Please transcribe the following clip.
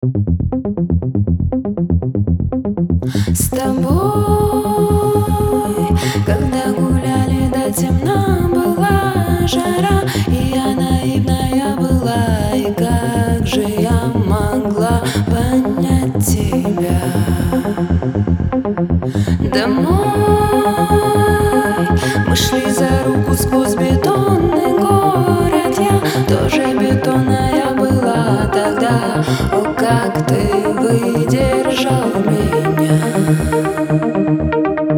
С тобой, когда гуляли до темна, была жара, и я наивная была. И как же я могла понять тебя? Домой мы шли за руку сквозь бетонный город. Я тоже бетонная была тогда. О, как ты выдержал меня!